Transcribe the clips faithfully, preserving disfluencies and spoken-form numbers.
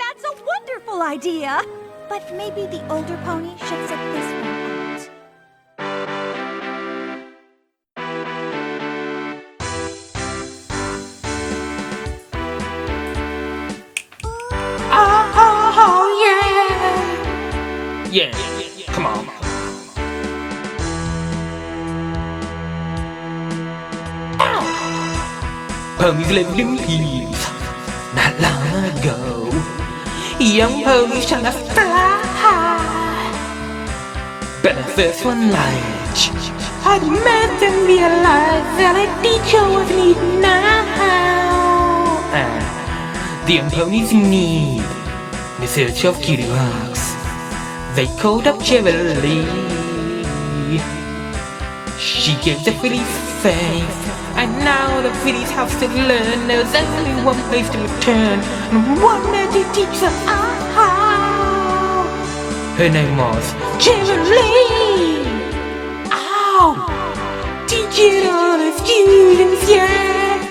That's a wonderful idea! But maybe the older pony should sit this one out. Oh, yeah! Yeah, come on. Ponies lived in peace not long ago. Young ponies trying to fly, but the first one lied. I'd made them realize that a teacher was needed now. And the young ponies in need, in search of cutie marks, they called up Cheverly. She gave the fillies faith, and now the fillies have to learn there's only one place to return, and one there to teach them how. Her name was Cheverly. Ow! Teaching all the students, yeah.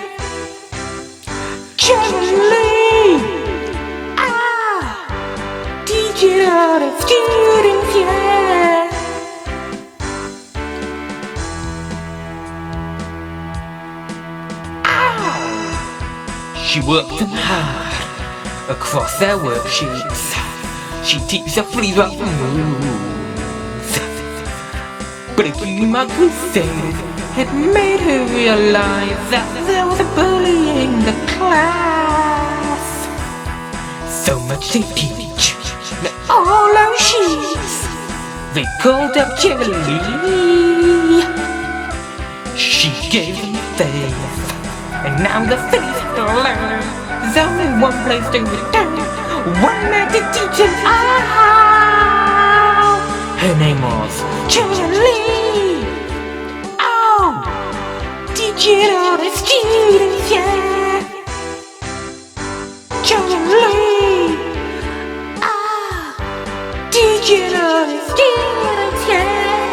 Cheverly. Ah! Teaching all the students, yeah. She worked them hard across their worksheets. She teaches the fleas what moves. But a cutie mark crusade had made her realize that there was a bully in the class. So much to teach, and all our sheets. They called up Cheverly. She gave them faith, and now the fillies have to learn there's only one place to return, one man to teach them how. Her name was Cheverly. Oh, teaching all the students, yeah. Cheverly. Ah, teaching all the students, yeah.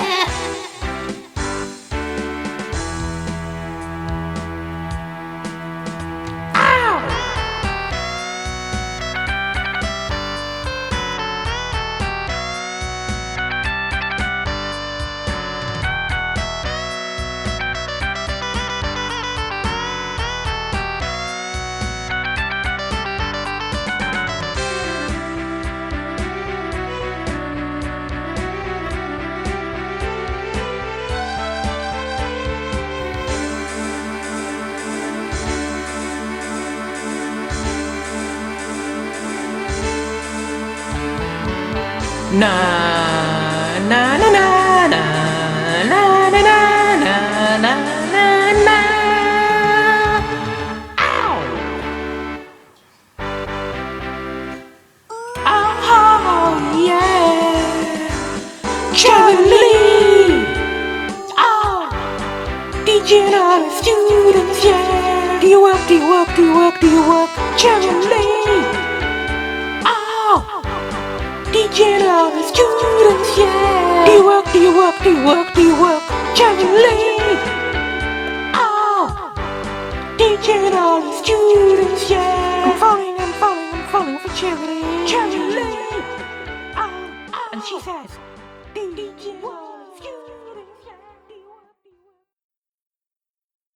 Na na na na na na na na na na na na. Ow! Oh yeah, Cheverly. Oh, teaching all the students, yeah. Do you work? Do you work? Do you work? Do you work? Cheverly. Teaching all the students, yeah. Do you work, do you work, do you work, do you work? Cheverly. Oh, teaching all the students, yeah. I'm falling, I'm falling, I'm falling for Cheverly. Cheverly. Oh, and she says, teaching all